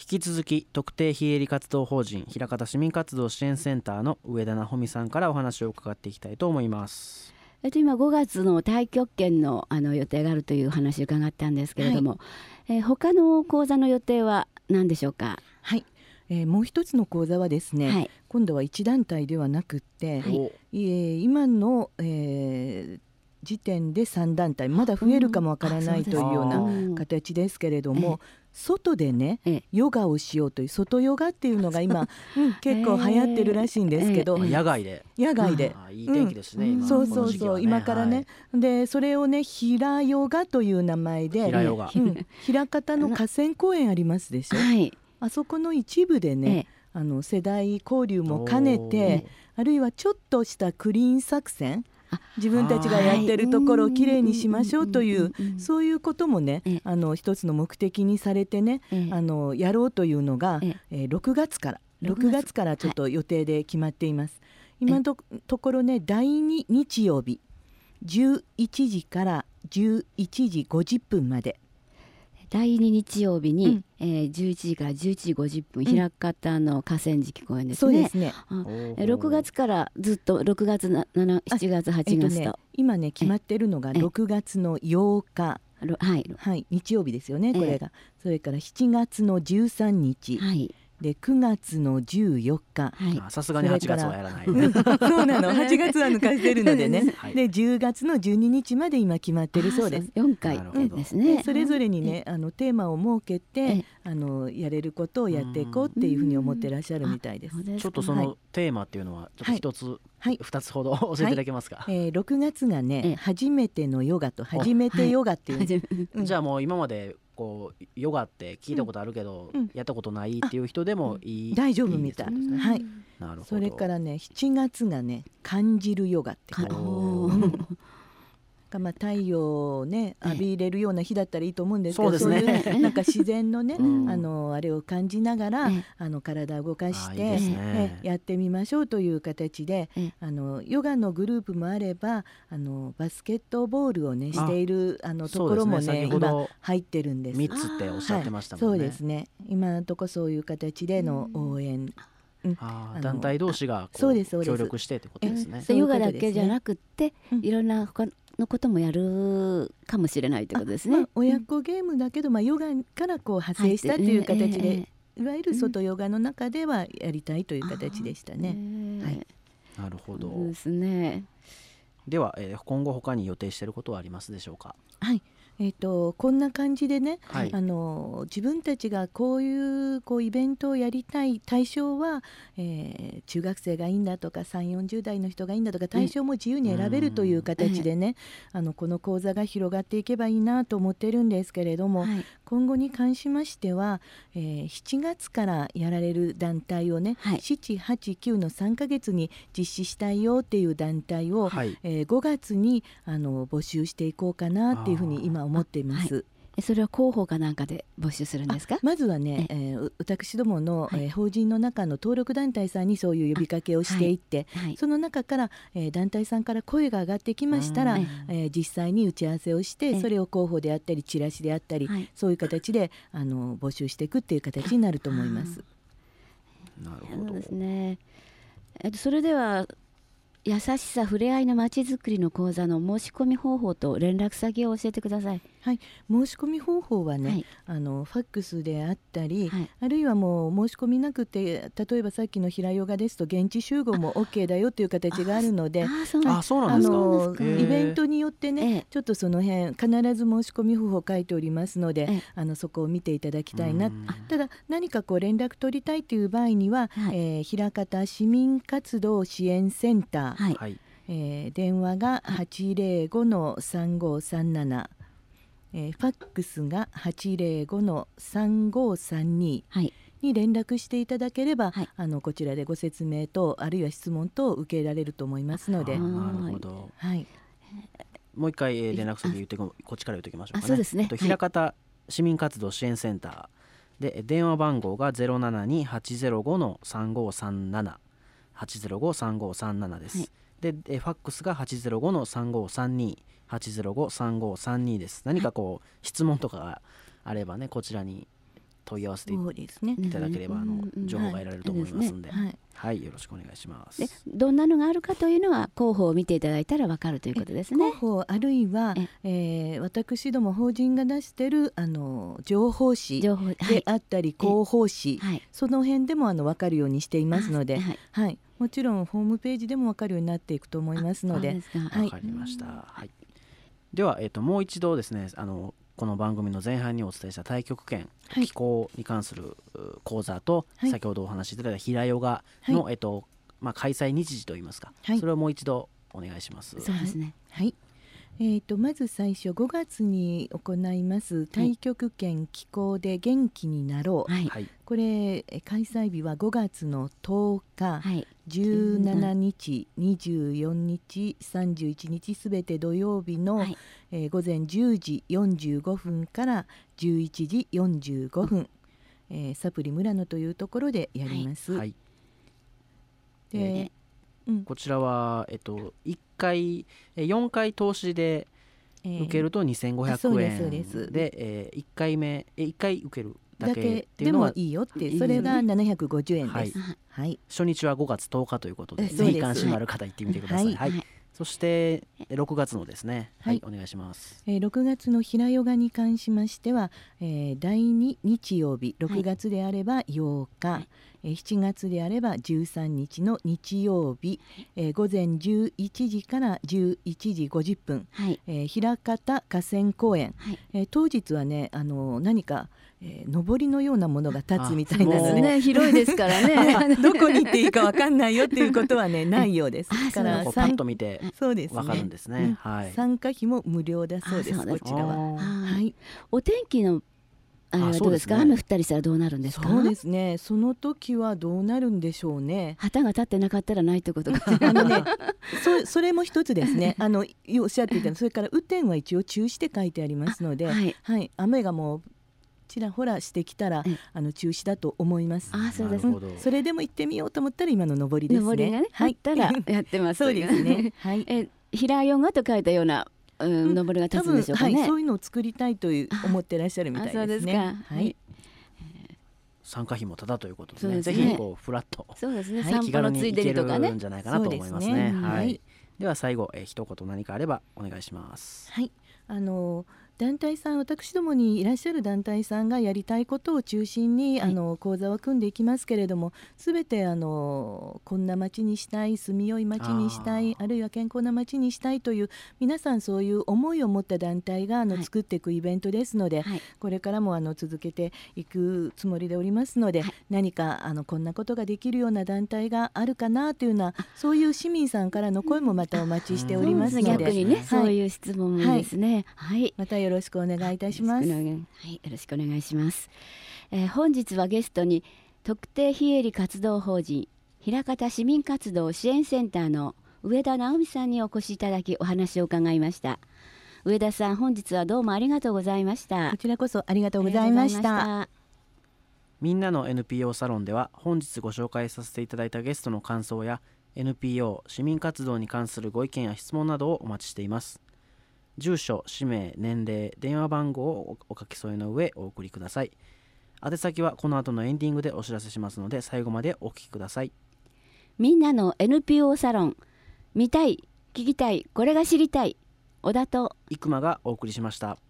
引き続き特定非営利活動法人枚方市民活動支援センターの上田奈穂美さんからお話を伺っていきたいと思います。 今5月の太極拳の予定があるという話を伺ったんですけれども、他の講座の予定は何でしょうか？ はい、もう一つの講座はですね、今度は一団体ではなくって、今の、時点で3団体まだ増えるかもわからないというような形ですけれども、外でねヨガをしようという外ヨガっていうのが今、結構流行ってるらしいんですけど、 野外でいい天気ですね、今そうそうそう、今からね、でそれをね平ヨガという名前で枚方の河川公園ありますでしょ、あそこの一部でね、世代交流も兼ねて、あるいはちょっとしたクリーン作戦、自分たちがやってるところをきれいにしましょうという、そういうこともね一つの目的にされてね、やろうというのが、6月からちょっと予定で決まっています。今のところね、第2日曜日11時から11時50分まで、 第2日曜日に、11時から11時50分、枚方の河川敷公園ですね。 そうですね。 6月からずっと6月7、7月8月と、 今ね決まっているのが6月の8日、日曜日ですよね、これが。それから7月の13日、で9月の14日、 さすがに8月はやらないそうなの、8月は抜かしてるのでねで10月の12日まで今決まってるそうです。 4回ですね。 それぞれにねテーマを設けてやれることをやっていこうっていうふうに思ってらっしゃるみたいです。 ちょっとそのテーマっていうのはちょっと一つ、2つほど教えていただけますか ？6月がね、初めてのヨガと初めてヨガっていう、 じゃあもう今までこうヨガって聞いたことあるけど、やったことないっていう人でもいい、 大丈夫みたいですね。 なるほど。 それからね7月がね感じるヨガって太陽をね浴びれるような日だったらいいと思うんですけど、そういうなんか自然のねあれを感じながら体を動かしてやってみましょうという形で、ヨガのグループもあればバスケットボールをねしているところもね今入ってるんです。 3つっておっしゃってましたもんね。 そうですね。今のところそういう形での応援、 団体同士が協力してってことですね。 ヨガだけじゃなくっていろんな他のこともやるかもしれないということですね。 親子ゲームだけど、ヨガから派生したという形で、いわゆる外ヨガの中ではやりたいという形でしたね。 なるほどですね。 では、今後他に予定していることはありますでしょうか？ こんな感じでね、自分たちがこういうイベントをやりたい対象は、中学生がいいんだとか3、40代の人がいいんだとか、対象も自由に選べるという形でね、この講座が広がっていけばいいなと思ってるんですけれども、今後に関しましては、7月からやられる団体をね、7、8、9の3ヶ月に実施したいよっていう団体を、5月に募集していこうかなっていうふうに今思っています。 それは広報かなんかで募集するんですか？ まずはね、私どもの、法人の中の登録団体さんにそういう呼びかけをしていって、その中から、団体さんから声が上がってきましたら、実際に打ち合わせをして、それを広報であったりチラシであったり、そういう形で募集していくっていう形になると思います。 なるほどですね。それでは優しさふれあいのまちづくりの講座の申し込み方法と連絡先を教えてください。 申し込み方法はね、ファックスであったり、あるいはもう申し込みなくて、例えばさっきの平ヨガですと現地集合も OK だよという形があるので、 そうなんですか。 イベントによってね、ちょっとその辺必ず申し込み方法を書いておりますので、そこを見ていただきたいな。ただ何か連絡取りたいという場合には、枚方市民活動支援センター、電話が 805-3537、ファックスが 805-3532 に連絡していただければ、こちらでご説明とあるいは質問等を受けられると思いますので。 なるほど。もう一回連絡先言ってこっちから言っておきましょうかね。 そうですね。 枚方市民活動支援センターで電話番号が 072-805-3537 805-3537 です。でファックスが 805-3532 805-3532 です。何か質問とかがあればね、こちらに問い合わせていただければ情報が得られると思いますので、はい、よろしくお願いします。 でどんなのがあるかというのは広報を見ていただいたら分かるということですね。 広報あるいは、私ども法人が出している情報誌であったり広報誌、その辺でも分かるようにしていますので、もちろんホームページでも分かるようになっていくと思いますので。 わかりました。では、もう一度ですねこの番組の前半にお伝えした太極拳気功に関する講座と、先ほどお話しいただいた平ヨガの、開催日時といいますか、それをもう一度お願いします。 そうですね。 まず最初5月に行います太極拳気功で元気になろう、これ開催日は5月の10日、17日、24日、31日すべて土曜日の、午前10時45分から11時45分、サプリ村野というところでやります。 でこちらは、1回4回投資で受けると2500円で、1回目1回受けるだけっていうのがいいよって、それが750円です。 初日は5月10日ということで、ぜひ関心のある方行ってみてください。そして6月のですね、お願いします。 6月の平ヨガに関しましては、第2日曜日、6月であれば8日、7月であれば13日の日曜日、午前11時から11時50分、枚方河川公園、当日はね何か上りのようなものが立つみたいなので、 広いですからねどこに行っていいか分かんないよっていうことはねないようです。だからパッと見て分かるんですね。 参加費も無料だそうです。こちらは。 お天気のどうですか、雨降ったりしたらどうなるんですか。 そうですね、その時はどうなるんでしょうね。 旗が立ってなかったらないということかそれも一つですね。おっしゃっていたの、それから雨天は一応中止って書いてありますので、雨がもうちらほらしてきたら中止だと思います。 そうです。 それでも行ってみようと思ったら今の上りですね。 上りがね、あったらやってます。 そうですね。 平ヨガと書いたような上りが立つんでしょうかね。 そういうのを作りたいと思ってらっしゃるみたいですね。 参加費もただということですね。ぜひフラッと気軽に行けるんじゃないかなと思いますね。では最後一言何かあればお願いします。 団体さん、私どもにいらっしゃる団体さんがやりたいことを中心に講座は組んでいきますけれども、すべてこんな街にしたい、住みよい街にしたい、あるいは健康な街にしたいという皆さんそういう思いを持った団体が作っていくイベントですので、これからも続けていくつもりでおりますので、何かこんなことができるような団体があるかなというような、そういう市民さんからの声もまたお待ちしておりますので、 逆にね、そういう質問もですね。 またよろしくお願いいたします。 よろしくお願いします。本日はゲストに特定非営利活動法人枚方市民活動支援センターの上田直美さんにお越しいただきお話を伺いました。上田さん、本日はどうもありがとうございました。 こちらこそありがとうございました。 みんなの NPO サロンでは本日ご紹介させていただいたゲストの感想や NPO 市民活動に関するご意見や質問などをお待ちしています。住所、氏名、年齢、電話番号をお書き添えの上お送りください。宛先はこの後のエンディングでお知らせしますので、最後までお聞きください。 みんなの NPO サロン、見たい、聞きたい、これが知りたい、小田と生駒がお送りしました。